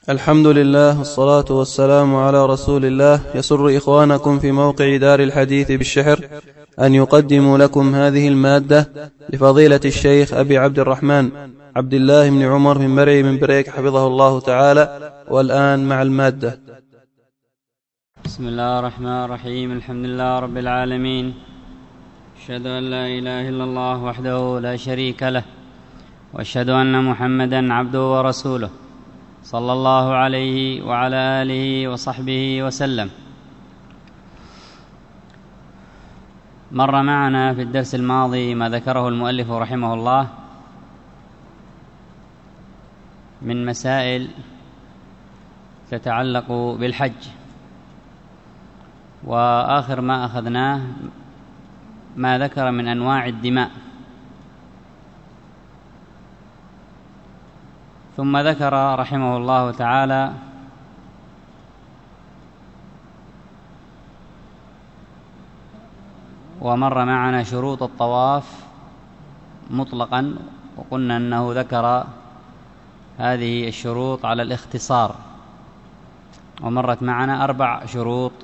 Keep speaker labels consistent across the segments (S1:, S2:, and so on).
S1: الحمد لله والصلاة والسلام على رسول الله. يسر إخوانكم في موقع دار الحديث بالشحر أن يقدموا لكم هذه المادة لفضيلة الشيخ أبي عبد الرحمن عبد الله بن عمر من مرعي من بريك حفظه الله تعالى. والآن مع المادة.
S2: بسم الله الرحمن الرحيم. الحمد لله رب العالمين، أشهد أن لا إله إلا الله وحده لا شريك له، وأشهد أن محمدا عبده ورسوله صلى الله عليه وعلى آله وصحبه وسلم. مر معنا في الدرس الماضي ما ذكره المؤلف رحمه الله من مسائل تتعلق بالحج، وآخر ما أخذناه ما ذكر من أنواع الدماء، ثم ذكر رحمه الله تعالى ومر معنا شروط الطواف مطلقا، وقلنا أنه ذكر هذه الشروط على الاختصار، ومرت معنا 4 شروط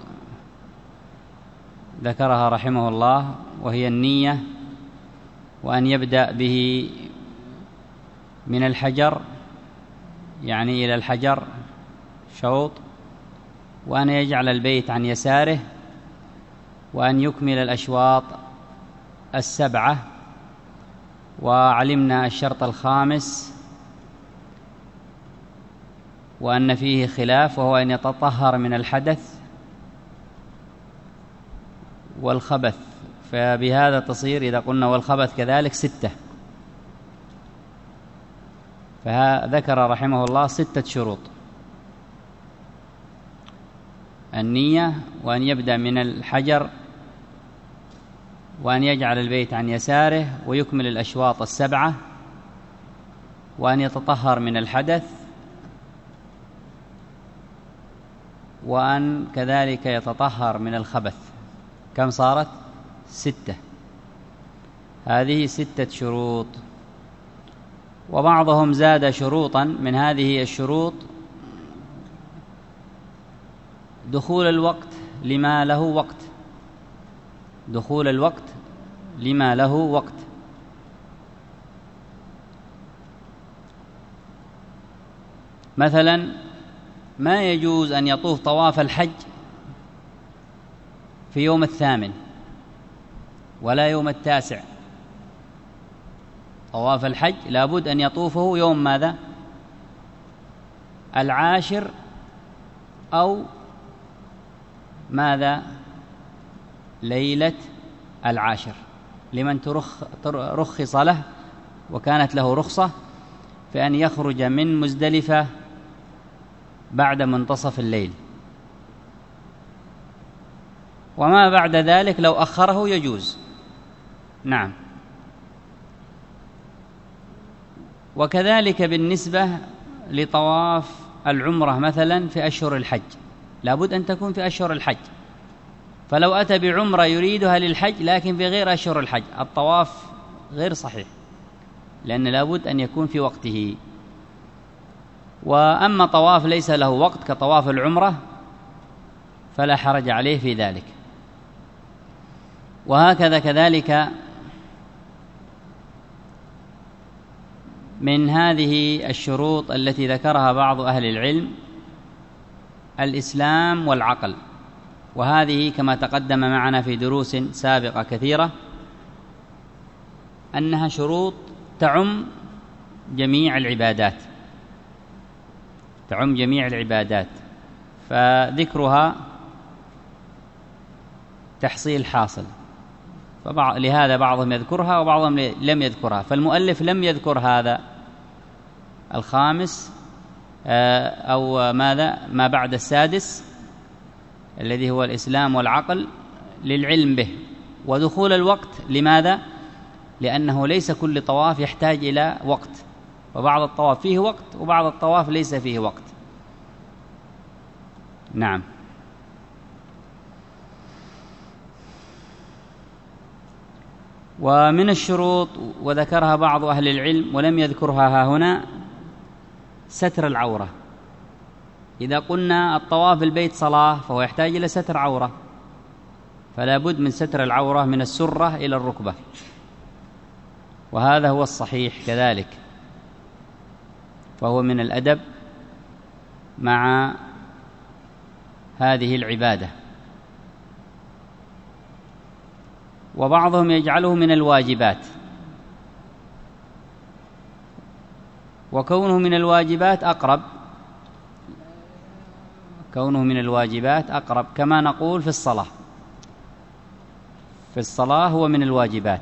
S2: ذكرها رحمه الله، وهي النية، وأن يبدأ به من الحجر يعني إلى الحجر شوط، وأن يجعل البيت عن يساره، وأن يكمل الأشواط 7، وعلمنا الشرط الخامس وأن فيه خلاف، وهو أن يتطهر من الحدث والخبث، فبهذا تصير إذا قلنا والخبث كذلك 6. فذكر رحمه الله 6 شروط: النية، وأن يبدأ من الحجر، وأن يجعل البيت عن يساره، ويكمل الأشواط 7، وأن يتطهر من الحدث، وأن كذلك يتطهر من الخبث. كم صارت؟ 6. هذه 6 شروط. وبعضهم زاد شروطا من هذه الشروط: دخول الوقت لما له وقت، دخول الوقت لما له وقت. مثلا ما يجوز أن يطوف طواف الحج في يوم 8 ولا يوم 9. طواف الحج لابد أن يطوفه يوم ماذا؟ 10 أو ماذا؟ ليلة 10، لمن رخص له وكانت له رخصة في أن يخرج من مزدلفة بعد منتصف الليل، وما بعد ذلك لو أخره يجوز. نعم. وكذلك بالنسبة لطواف العمرة مثلا في أشهر الحج، لابد أن تكون في أشهر الحج، فلو أتى بعمرة يريدها للحج لكن في غير أشهر الحج، الطواف غير صحيح، لأن لابد أن يكون في وقته. وأما طواف ليس له وقت كطواف العمرة فلا حرج عليه في ذلك. وهكذا كذلك من هذه الشروط التي ذكرها بعض أهل العلم الإسلام والعقل، وهذه كما تقدم معنا في دروس سابقة كثيرة أنها شروط تعم جميع العبادات، تعم جميع العبادات، فذكرها تحصيل حاصل، لهذا بعضهم يذكرها وبعضهم لم يذكرها. فالمؤلف لم يذكر هذا الخامس أو ماذا ما بعد السادس الذي هو الإسلام والعقل للعلم به. ودخول الوقت لماذا؟ لأنه ليس كل طواف يحتاج إلى وقت، وبعض الطواف فيه وقت وبعض الطواف ليس فيه وقت. نعم. ومن الشروط وذكرها بعض أهل العلم ولم يذكرها ها هنا ستر العورة، إذا قلنا الطواف بالبيت صلاة فهو يحتاج إلى ستر عورة، فلا بد من ستر العورة من السرة إلى الركبة، وهذا هو الصحيح كذلك، فهو من الأدب مع هذه العبادة. وبعضهم يجعله من الواجبات، وكونه من الواجبات أقرب، كونه من الواجبات أقرب، كما نقول في الصلاة، في الصلاة هو من الواجبات،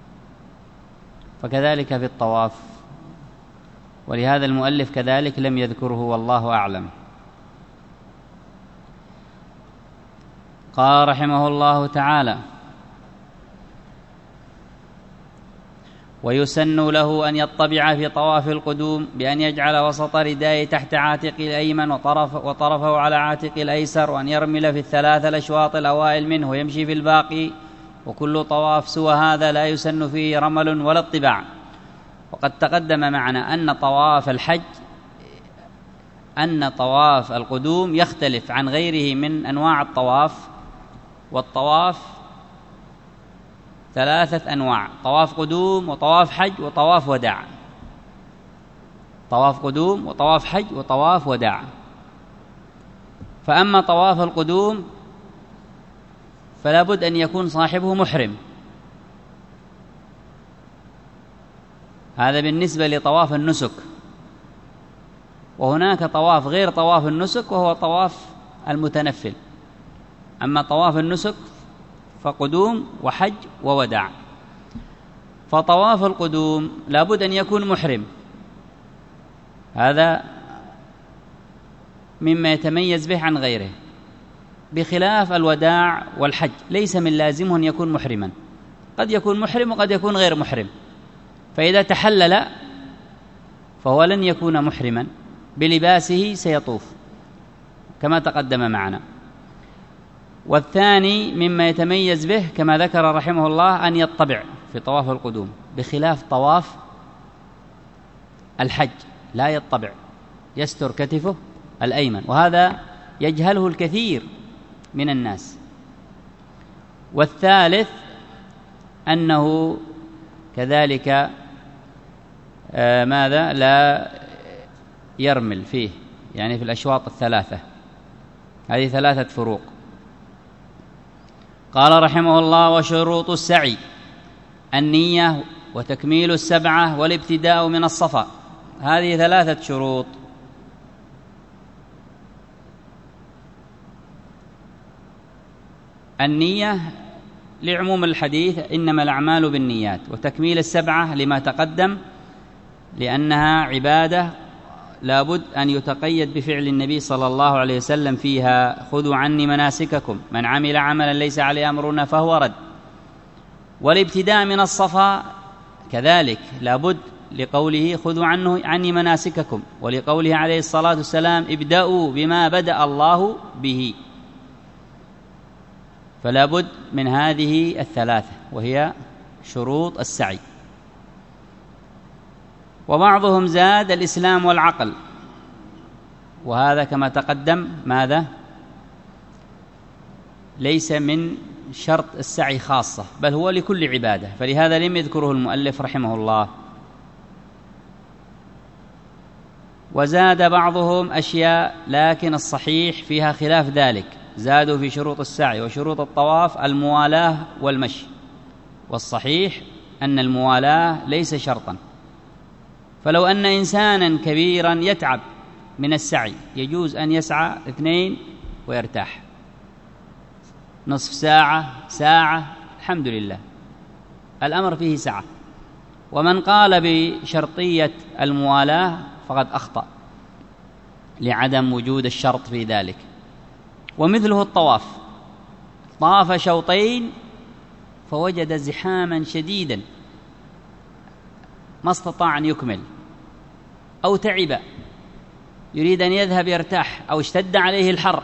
S2: فكذلك في الطواف، ولهذا المؤلف كذلك لم يذكره والله أعلم. قال رحمه الله تعالى: ويسن له أن يطبع في طواف القدوم بأن يجعل وسط ردائه تحت عاتق الأيمن وطرفه على عاتق الأيسر، وأن يرمل في الثلاث الأشواط الأوائل منه ويمشي في الباقي، وكل طواف سوى هذا لا يسن فيه رمل ولا اطباع. وقد تقدم معنا أن طواف القدوم يختلف عن غيره من أنواع الطواف، والطواف 3 أنواع: طواف قدوم وطواف حج وطواف وداع. طواف قدوم وطواف حج وطواف وداع. فأما طواف القدوم فلا بد أن يكون صاحبه محرم، هذا بالنسبة لطواف النسك. وهناك طواف غير طواف النسك وهو طواف المتنفل. أما طواف النسك فقدوم وحج ووداع. فطواف القدوم لا بد أن يكون محرم، هذا مما يتميز به عن غيره، بخلاف الوداع والحج ليس من لازمه أن يكون محرما، قد يكون محرم وقد يكون غير محرم، فإذا تحلل فهو لن يكون محرما، بلباسه سيطوف كما تقدم معنا. والثاني مما يتميز به كما ذكر رحمه الله أن يطبع في طواف القدوم، بخلاف طواف الحج لا يطبع، يستر كتفه الأيمن، وهذا يجهله الكثير من الناس. والثالث أنه كذلك لا يرمل فيه، يعني في الأشواط 3، هذه 3 فروق. قال رحمه الله: وشروط السعي النية وتكميل 7 والابتداء من الصفا. هذه 3 شروط. النية لعموم الحديث إنما الأعمال بالنيات، وتكميل 7 لما تقدم لأنها عبادة لابد أن يتقيد بفعل النبي صلى الله عليه وسلم فيها: خذوا عني مناسككم، من عمل عملا ليس عليه أمرنا فهو رد. والابتداء من الصفا كذلك لابد، لقوله خذوا عني مناسككم، ولقوله عليه الصلاة والسلام: ابدأوا بما بدأ الله به. فلا بد من هذه 3 وهي شروط السعي. وبعضهم زاد الإسلام والعقل، وهذا كما تقدم ماذا؟ ليس من شرط السعي خاصة، بل هو لكل عبادة، فلهذا لم يذكره المؤلف رحمه الله. وزاد بعضهم أشياء لكن الصحيح فيها خلاف ذلك، زادوا في شروط السعي وشروط الطواف الموالاة والمشي، والصحيح أن الموالاة ليس شرطا. فلو أن إنسانا كبيرا يتعب من السعي يجوز أن يسعى 2 ويرتاح، نصف ساعة، الحمد لله، الأمر فيه سعة. ومن قال بشرطية الموالاة فقد أخطأ لعدم وجود الشرط في ذلك. ومثله الطواف، طاف شوطين فوجد زحاما شديدا ما استطاع أن يكمل، أو تعب يريد أن يذهب يرتاح، أو اشتد عليه الحر،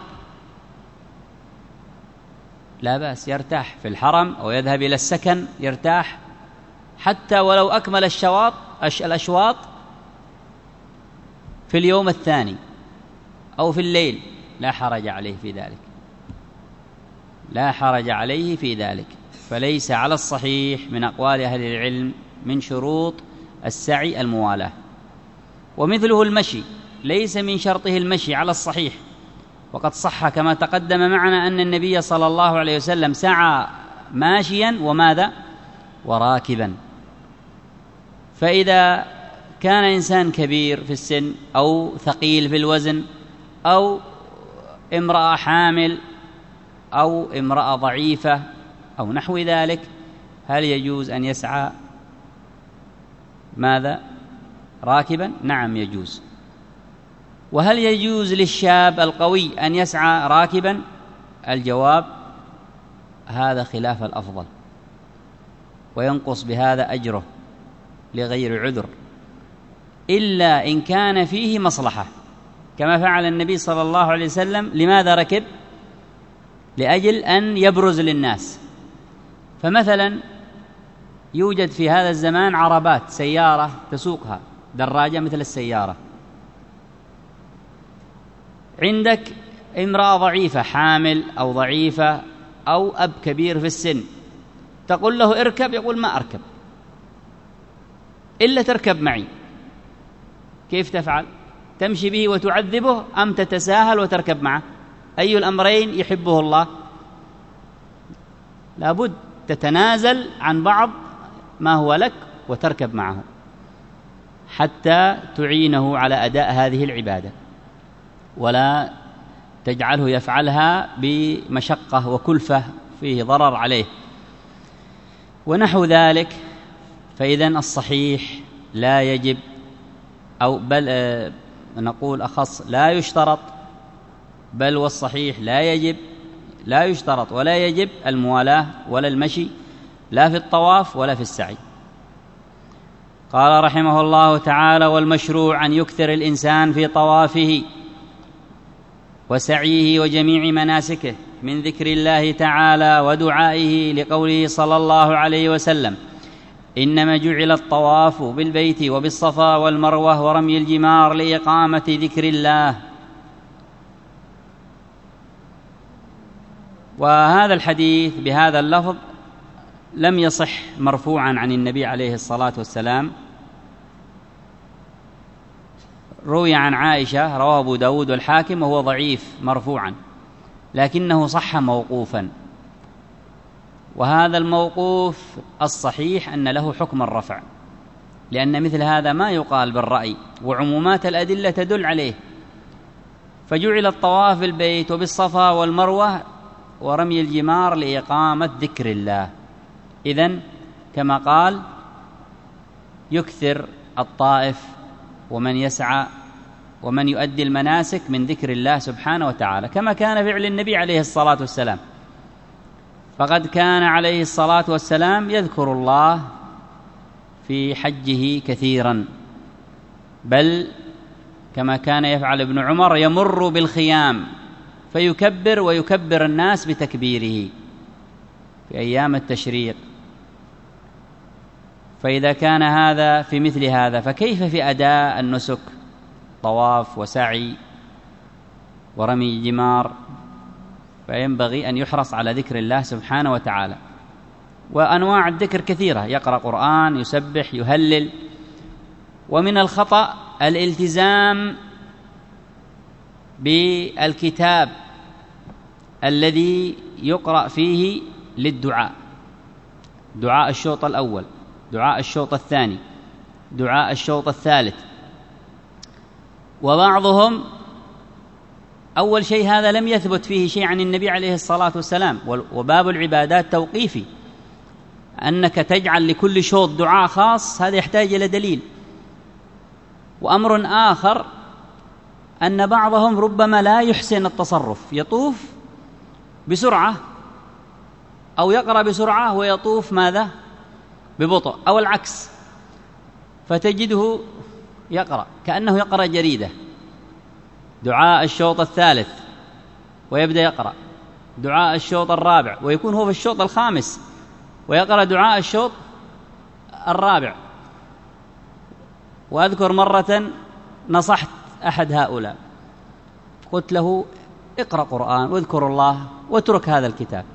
S2: لا بأس يرتاح في الحرم أو يذهب إلى السكن يرتاح، حتى ولو أكمل الأشواط في اليوم الثاني أو في الليل لا حرج عليه في ذلك، لا حرج عليه في ذلك. فليس على الصحيح من أقوال أهل العلم من شروط السعي الموالاة. ومثله المشي، ليس من شرطه المشي على الصحيح، وقد صح كما تقدم معنا أن النبي صلى الله عليه وسلم سعى ماشيا وماذا؟ وراكبا. فإذا كان إنسان كبير في السن أو ثقيل في الوزن أو امرأة حامل أو امرأة ضعيفة أو نحو ذلك، هل يجوز أن يسعى ماذا؟ راكبا؟ نعم يجوز. وهل يجوز للشاب القوي أن يسعى راكبا؟ الجواب هذا خلاف الأفضل، وينقص بهذا أجره لغير عذر، إلا إن كان فيه مصلحة، كما فعل النبي صلى الله عليه وسلم. لماذا ركب؟ لأجل أن يبرز للناس. فمثلا يوجد في هذا الزمان عربات، سيارة تسوقها، دراجة مثل السيارة. عندك امرأة ضعيفة حامل أو ضعيفة أو أب كبير في السن، تقول له اركب، يقول ما أركب إلا تركب معي. كيف تفعل؟ تمشي به وتعذبه أم تتساهل وتركب معه؟ أي الأمرين يحبه الله؟ لابد تتنازل عن بعض ما هو لك وتركب معه حتى تعينه على أداء هذه العبادة، ولا تجعله يفعلها بمشقة وكلفة فيه ضرر عليه ونحو ذلك. فإذن الصحيح لا يجب، أو بل نقول أخص لا يشترط، بل والصحيح لا يجب، لا يشترط ولا يجب الموالاة ولا المشي، لا في الطواف ولا في السعي. قال رحمه الله تعالى: والمشروع أن يكثر الإنسان في طوافه وسعيه وجميع مناسكه من ذكر الله تعالى ودعائه، لقوله صلى الله عليه وسلم: إنما جعل الطواف بالبيت وبالصفا والمروة ورمي الجمار لإقامة ذكر الله. وهذا الحديث بهذا اللفظ لم يصح مرفوعا عن النبي عليه الصلاة والسلام. روي عن عائشة، رواه أبو داود والحاكم، وهو ضعيف مرفوعا، لكنه صح موقوفا. وهذا الموقوف الصحيح أن له حكم الرفع، لأن مثل هذا ما يقال بالرأي، وعمومات الأدلة تدل عليه. فجعل الطواف بالبيت وبالصفا والمروة ورمي الجمار لإقامة ذكر الله. إذن كما قال يكثر الطائف ومن يسعى ومن يؤدي المناسك من ذكر الله سبحانه وتعالى، كما كان فعل النبي عليه الصلاة والسلام. فقد كان عليه الصلاة والسلام يذكر الله في حجه كثيرا، بل كما كان يفعل ابن عمر يمر بالخيام فيكبر ويكبر الناس بتكبيره في أيام التشريق. فإذا كان هذا في مثل هذا، فكيف في أداء النسك، طواف وسعي ورمي جمار؟ فينبغي أن يحرص على ذكر الله سبحانه وتعالى. وأنواع الذكر كثيرة، يقرأ قرآن، يسبح، يهلل. ومن الخطأ الالتزام بالكتاب الذي يقرأ فيه للدعاء، دعاء الشوط الأول، دعاء الشوط الثاني، دعاء الشوط الثالث. وبعضهم أول شيء هذا لم يثبت فيه شيء عن النبي عليه الصلاة والسلام. وباب العبادات توقيفي، أنك تجعل لكل شوط دعاء خاص، هذا يحتاج إلى دليل. وأمر آخر أن بعضهم ربما لا يحسن التصرف، يطوف بسرعة أو يقرأ بسرعة ويطوف ماذا؟ ببطء، أو العكس، فتجده يقرأ كأنه يقرأ جريدة، دعاء الشوط الثالث ويبدأ يقرأ دعاء الشوط الرابع، ويكون هو في الشوط الخامس ويقرأ دعاء الشوط الرابع. وأذكر مرة نصحت أحد هؤلاء، قلت له اقرأ قرآن واذكر الله واترك هذا الكتاب،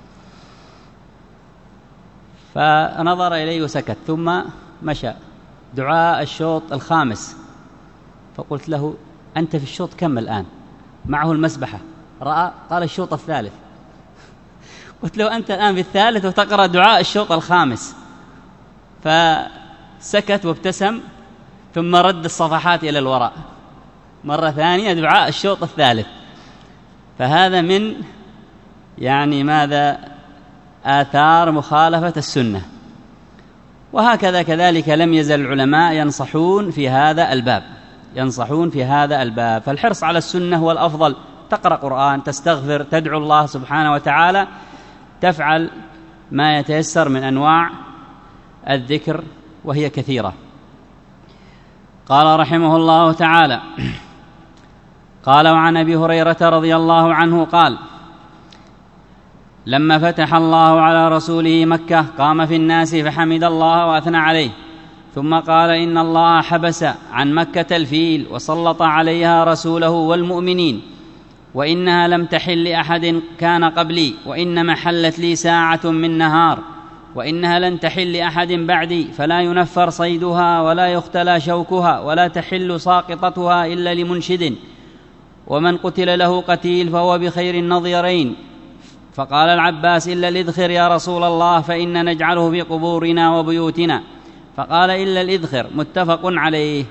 S2: فنظر إلي وسكت، ثم مشى. دعاء الشوط الخامس، فقلت له أنت في الشوط كم الآن؟ معه المسبحة، رأى قال الشوط الثالث. قلت له أنت الآن في الثالث وتقرأ دعاء الشوط الخامس. فسكت وابتسم، ثم رد الصفحات إلى الوراء مرة ثانية، دعاء الشوط الثالث. فهذا من ماذا؟ آثار مخالفة السنة. وهكذا كذلك لم يزل العلماء ينصحون في هذا الباب، فالحرص على السنة هو الأفضل. تقرأ قرآن، تستغفر، تدعو الله سبحانه وتعالى، تفعل ما يتيسر من أنواع الذكر وهي كثيرة. قال رحمه الله تعالى: قال وعن أبي هريرة رضي الله عنه قال: لما فتح الله على رسوله مكة قام في الناس فحمد الله وأثنى عليه، ثم قال: إن الله حبس عن مكة الفيل وسلط عليها رسوله والمؤمنين، وإنها لم تحل لأحد كان قبلي، وإنما حلت لي ساعة من نهار، وإنها لن تحل لأحد بعدي، فلا ينفر صيدها ولا يختلى شوكها ولا تحل ساقطتها إلا لمنشد، ومن قتل له قتيل فهو بخير النظيرين. فقال العباس: إلا الإذخر يا رسول الله، فإن نجعله في قبورنا وبيوتنا. فقال: إلا الإذخر. متفق عليه.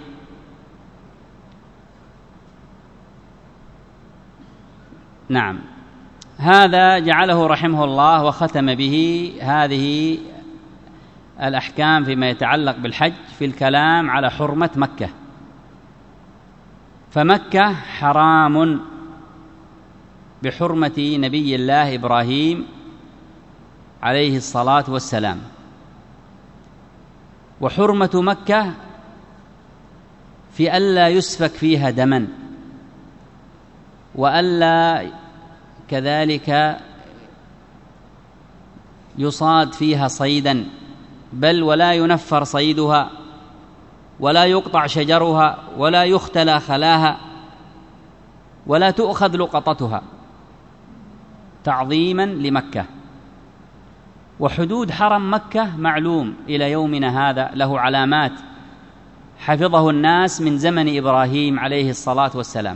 S2: نعم، هذا جعله رحمه الله وختم به هذه الأحكام فيما يتعلق بالحج في الكلام على حرمة مكة. فمكة حرام بحرمة نبي الله إبراهيم عليه الصلاة والسلام، وحرمة مكة في ألا يسفك فيها دما، وألا كذلك يصاد فيها صيدا، بل ولا ينفر صيدها ولا يقطع شجرها ولا يختلى خلاها ولا تؤخذ لقطتها، تعظيما لمكة. وحدود حرم مكة معلوم إلى يومنا هذا، له علامات حفظه الناس من زمن إبراهيم عليه الصلاة والسلام.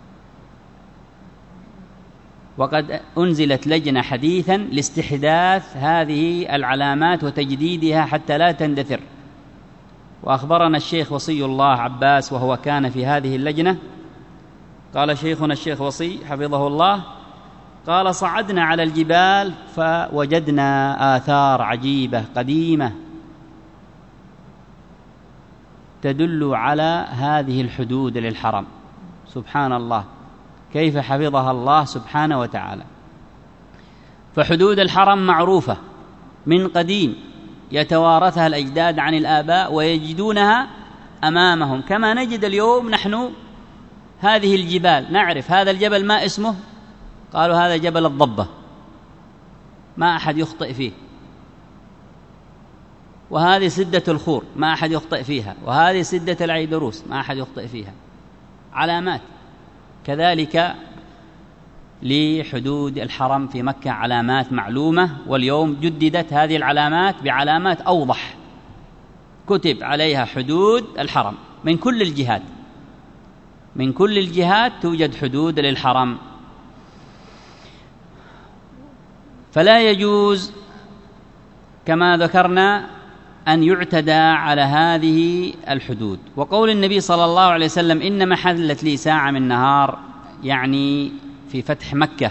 S2: وقد أنزلت لجنة حديثا لاستحداث هذه العلامات وتجديدها حتى لا تندثر. وأخبرنا الشيخ وصي الله عباس وهو كان في هذه اللجنة، قال شيخنا الشيخ وصي حفظه الله، قال: صعدنا على الجبال فوجدنا آثار عجيبة قديمة تدل على هذه الحدود للحرم. سبحان الله، كيف حفظها الله سبحانه وتعالى. فحدود الحرم معروفة من قديم، يتوارثها الأجداد عن الآباء ويجدونها أمامهم، كما نجد اليوم نحن هذه الجبال. نعرف هذا الجبل ما اسمه، قالوا هذا جبل الضبة، ما أحد يخطئ فيه. وهذه سدة الخور ما أحد يخطئ فيها، وهذه سدة العيدروس ما أحد يخطئ فيها. علامات. كذلك لحدود الحرم في مكة علامات معلومة، واليوم جددت هذه العلامات بعلامات أوضح، كتب عليها حدود الحرم من كل الجهات، من كل الجهات توجد حدود للحرم. فلا يجوز كما ذكرنا أن يعتدى على هذه الحدود. وقول النبي صلى الله عليه وسلم: إنما حلت لي ساعة من نهار، يعني في فتح مكة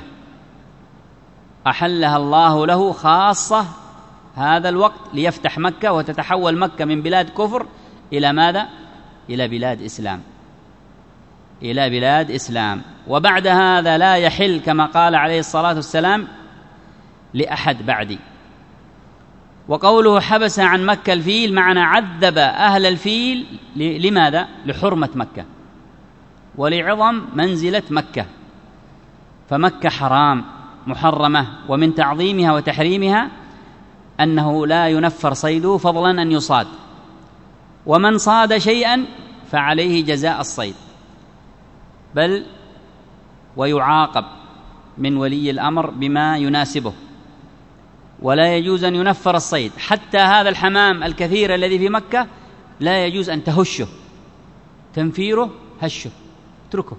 S2: أحلها الله له خاصة هذا الوقت ليفتح مكة وتتحول مكة من بلاد كفر إلى ماذا؟ إلى بلاد إسلام، إلى بلاد إسلام. وبعد هذا لا يحل كما قال عليه الصلاة والسلام لأحد بعدي. وقوله حبس عن مكة الفيل معنى عذب أهل الفيل. لماذا؟ لحرمة مكة ولعظم منزلة مكة. فمكة حرام محرمة، ومن تعظيمها وتحريمها أنه لا ينفر صيده فضلا أن يصاد، ومن صاد شيئا فعليه جزاء الصيد، بل ويعاقب من ولي الأمر بما يناسبه، ولا يجوز أن ينفر الصيد. حتى هذا الحمام الكثير الذي في مكة لا يجوز أن تهشه، تنفيره هشه، اتركه.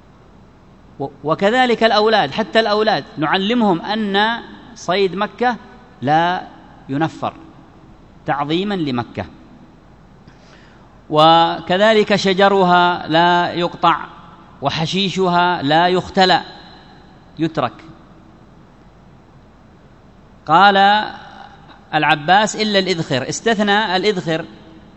S2: وكذلك الأولاد، حتى الأولاد نعلمهم أن صيد مكة لا ينفر تعظيما لمكة. وكذلك شجرها لا يقطع، وحشيشها لا يختلى، يترك. قال العباس إلا الإذخر، استثنى الإذخر.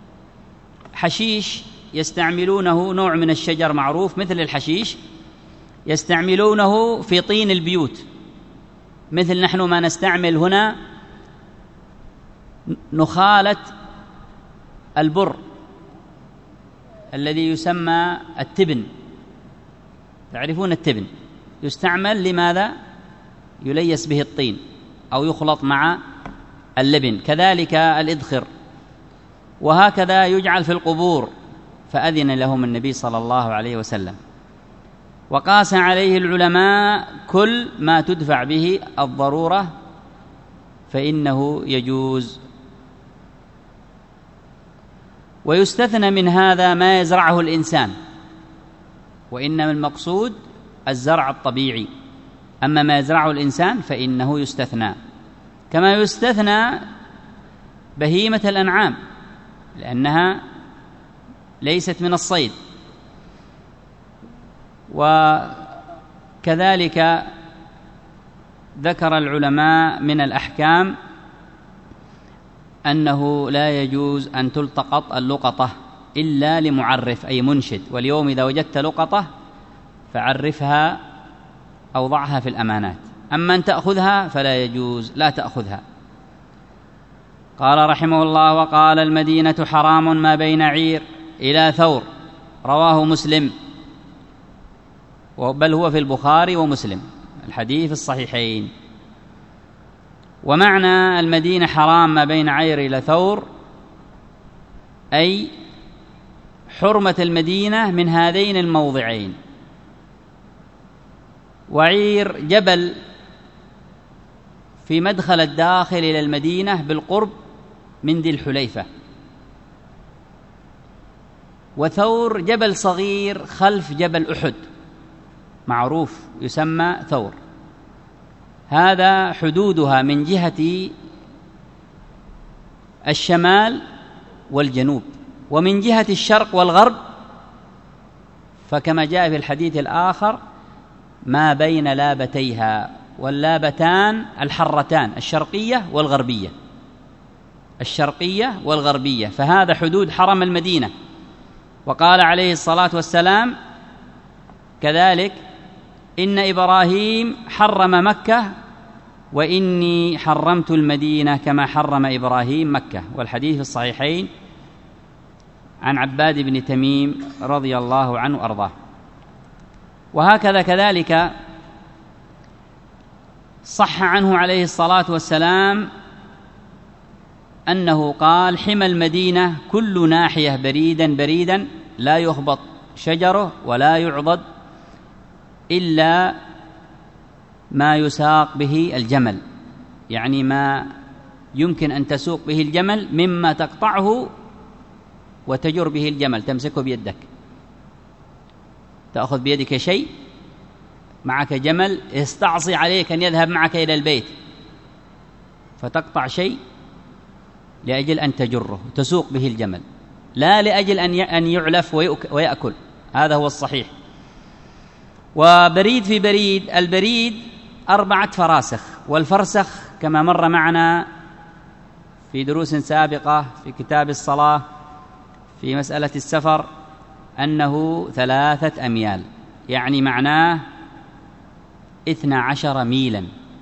S2: حشيش يستعملونه، نوع من الشجر معروف مثل الحشيش، يستعملونه في طين البيوت، مثل نحن ما نستعمل هنا نخالة البر الذي يسمى التبن، تعرفون التبن، يستعمل لماذا؟ يليس به الطين أو يخلط مع اللبن. كذلك الإذخر، وهكذا يجعل في القبور، فأذن لهم النبي صلى الله عليه وسلم. وقاس عليه العلماء كل ما تدفع به الضرورة فإنه يجوز. ويستثنى من هذا ما يزرعه الإنسان، وإنما المقصود الزرع الطبيعي، أما ما يزرعه الإنسان فإنه يستثنى، كما يستثنى بهيمة الأنعام لأنها ليست من الصيد. وكذلك ذكر العلماء من الأحكام أنه لا يجوز أن تلتقط اللقطة إلا لمعرف أي منشد، واليوم إذا وجدت لقطة فعرفها أو ضعها في الأمانات، أما أن تأخذها فلا يجوز، لا تأخذها. قال رحمه الله: وقال المدينة حرام ما بين عير إلى ثور، رواه مسلم، بل هو في البخاري ومسلم، الحديث الصحيحين. ومعنى المدينة حرام ما بين عير إلى ثور أي حرمة المدينة من هذين الموضعين. وعير جبل في مدخل الداخل إلى المدينة بالقرب من ذي الحليفة، وثور جبل صغير خلف جبل أحد معروف يسمى ثور. هذا حدودها من جهة الشمال والجنوب، ومن جهة الشرق والغرب فكما جاء في الحديث الآخر ما بين لابتيها، واللابتان الحرتان الشرقية والغربية، الشرقية والغربية، فهذا حدود حرم المدينة. وقال عليه الصلاة والسلام كذلك: إن إبراهيم حرم مكة وإني حرمت المدينة كما حرم إبراهيم مكة، والحديث في الصحيحين عن عباد بن تميم رضي الله عنه وأرضاه. وهكذا كذلك صح عنه عليه الصلاة والسلام أنه قال: حمى المدينة كل ناحية بريدا بريدا لا يخبط شجره ولا يعضد إلا ما يساق به الجمل، يعني ما يمكن أن تسوق به الجمل مما تقطعه وتجر به الجمل، تمسكه بيدك، تأخذ بيدك شيء، معك جمل يستعصي عليك أن يذهب معك إلى البيت فتقطع شيء لأجل أن تجره تسوق به الجمل، لا لأجل أن يعلف ويأكل، هذا هو الصحيح. وبريد في بريد، البريد 4 فراسخ، والفرسخ كما مر معنا في دروس سابقة في كتاب الصلاة في مسألة السفر أنه 3 أميال، يعني معناه 12 ميلا.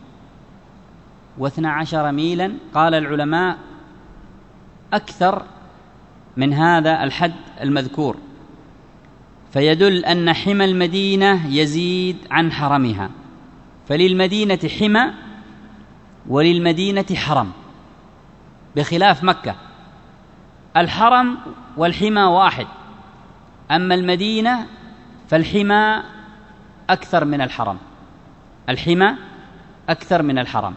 S2: و12 ميلا قال العلماء أكثر من هذا الحد المذكور، فيدل أن حمى المدينة يزيد عن حرمها، فللمدينة حمى وللمدينة حرم، بخلاف مكة الحرم والحمى واحد، أما المدينة فالحمى أكثر من الحرم، الحمى أكثر من الحرم.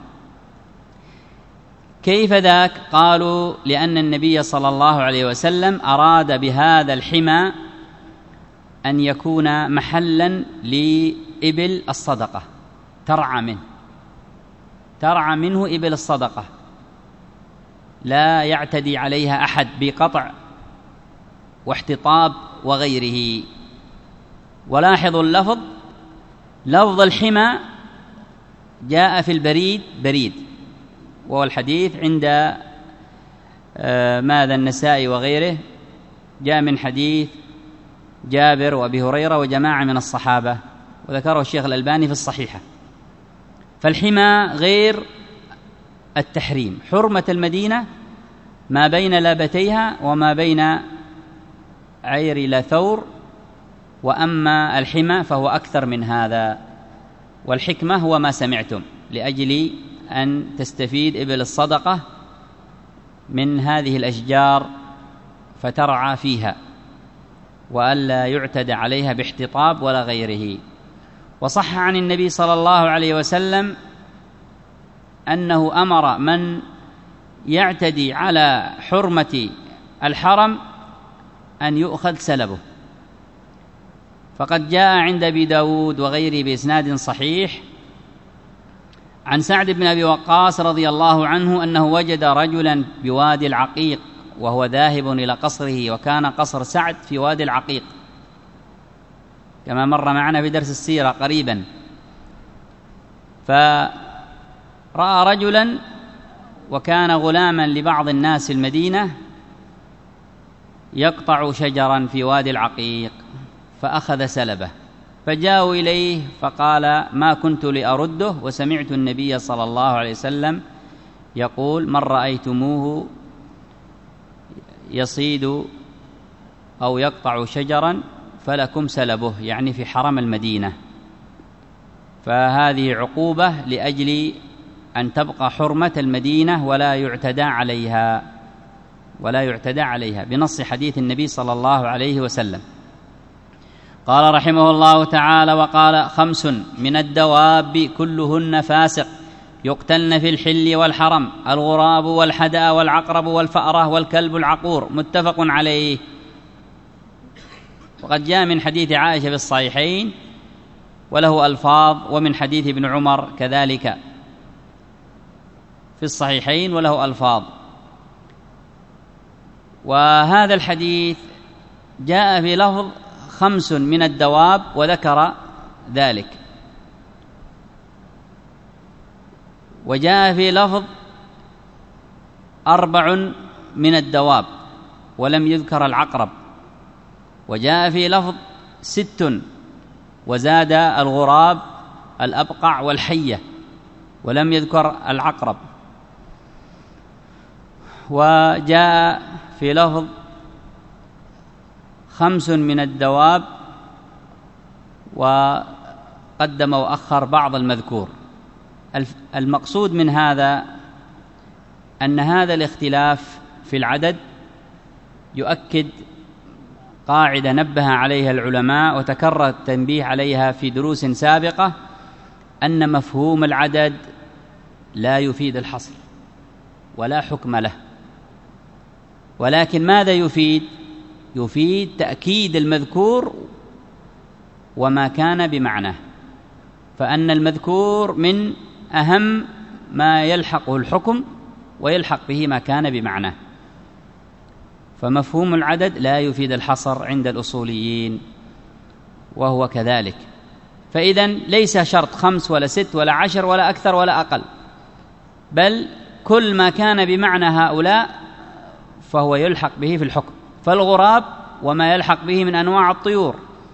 S2: كيف ذاك؟ قالوا لأن النبي صلى الله عليه وسلم أراد بهذا الحمى أن يكون محلا لإبل الصدقة، ترعى منه إبل الصدقة، لا يعتدي عليها أحد بقطع واحتطاب وغيره. ولاحظوا اللفظ، لفظ الحمى جاء في البريد بريد، وهو الحديث عند ماذا النسائي وغيره، جاء من حديث جابر وأبي هريرة وجماعة من الصحابة، وذكره الشيخ الألباني في الصحيحة. فالحمى غير التحريم، حرمة المدينة ما بين لابتيها وما بين عير إلى ثور، وأما الحمى فهو أكثر من هذا. والحكمة هو ما سمعتم، لأجل أن تستفيد إبل الصدقة من هذه الأشجار فترعى فيها، وألا يعتدى عليها باحتطاب ولا غيره. وصح عن النبي صلى الله عليه وسلم أنه أمر من يعتدي على حرمة الحرم أن يؤخذ سلبه. فقد جاء عند أبي داود وغيره بإسناد صحيح عن سعد بن أبي وقاص رضي الله عنه أنه وجد رجلا بوادي العقيق وهو ذاهب إلى قصره، وكان قصر سعد في وادي العقيق كما مر معنا في درس السيرة قريبا. فرأى رجلا وكان غلاما لبعض الناس في المدينة يقطع شجرا في وادي العقيق، فأخذ سلبه، فجاءوا إليه فقال ما كنت لأرده، وسمعت النبي صلى الله عليه وسلم يقول من رأيتموه يصيد أو يقطع شجرا فلكم سلبه، يعني في حرم المدينة. فهذه عقوبة لأجل أن تبقى حرمة المدينة ولا يعتدى عليها بنص حديث النبي صلى الله عليه وسلم. قال رحمه الله تعالى: وقال 5 من الدواب كلهن فاسق يقتلن في الحل والحرم: الغراب والحدأ والعقرب والفأرة والكلب العقور. متفق عليه. وقد جاء من حديث عائشة في الصحيحين وله ألفاظ، ومن حديث ابن عمر كذلك في الصحيحين وله ألفاظ. وهذا الحديث جاء في لفظ 5 من الدواب وذكر ذلك، وجاء في لفظ 4 من الدواب ولم يذكر العقرب، وجاء في لفظ 6 وزاد الغراب الأبقع والحية ولم يذكر العقرب، وجاء في لفظ 5 من الدواب وقدم وأخر بعض المذكور. المقصود من هذا أن هذا الاختلاف في العدد يؤكد قاعدة نبه عليها العلماء وتكرر التنبيه عليها في دروس سابقة، أن مفهوم العدد لا يفيد الحصر ولا حكم له، ولكن ماذا يفيد تأكيد المذكور وما كان بمعناه، فأن المذكور من أهم ما يلحقه الحكم ويلحق به ما كان بمعناه. فمفهوم العدد لا يفيد الحصر عند الأصوليين وهو كذلك. فإذن ليس شرط 5 ولا 6 ولا 10 ولا أكثر ولا أقل، بل كل ما كان بمعنى هؤلاء فهو يلحق به في الحكم. فالغراب وما يلحق به من أنواع الطيور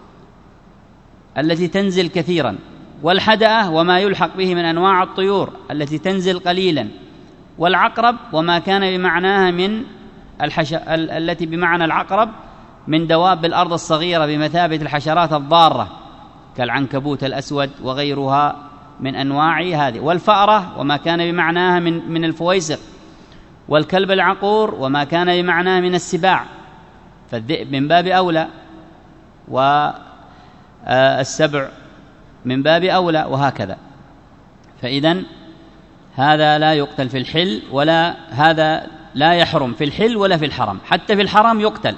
S2: التي تنزل كثيرا، والحدأة وما يلحق به من أنواع الطيور التي تنزل قليلا، والعقرب وما كان بمعناها من التي بمعنى العقرب من دواب الأرض الصغيرة بمثابة الحشرات الضارة كالعنكبوت الأسود وغيرها من أنواع هذه، والفأرة وما كان بمعناها من الفويسق، والكلب العقور وما كان بمعناه من السباع، فالذئب من باب أولى، والسبع من باب أولى، وهكذا. فإذن هذا لا يقتل في الحل، ولا هذا لا يحرم في الحل ولا في الحرم، حتى في الحرم يقتل.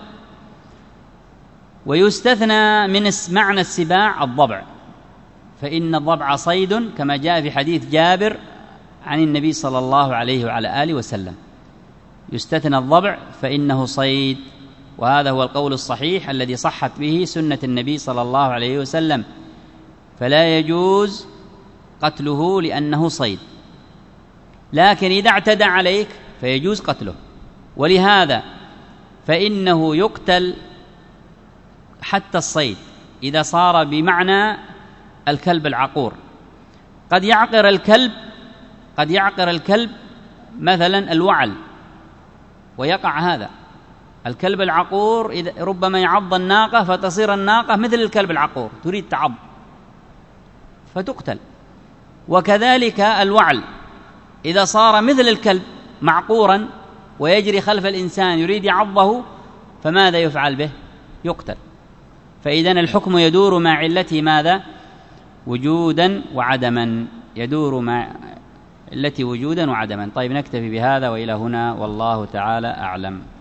S2: ويستثنى من معنى السباع الضبع، فإن الضبع صيد، كما جاء في حديث جابر عن النبي صلى الله عليه وعلى آله وسلم. يستثنى الضبع فإنه صيد، وهذا هو القول الصحيح الذي صحت به سنة النبي صلى الله عليه وسلم، فلا يجوز قتله لأنه صيد. لكن إذا اعتدى عليك فيجوز قتله، ولهذا فإنه يقتل حتى الصيد إذا صار بمعنى الكلب العقور. قد يعقر الكلب مثلا الوعل ويقع هذا. الكلب العقور ربما يعض الناقة فتصير الناقة مثل الكلب العقور تريد تعض فتقتل. وكذلك الوعل إذا صار مثل الكلب معقورا ويجري خلف الإنسان يريد يعضه، فماذا يفعل به؟ يقتل. فإذن الحكم يدور مع علته ماذا؟ وجودا وعدما، يدور مع علته وجودا وعدما. طيب، نكتفي بهذا وإلى هنا، والله تعالى أعلم.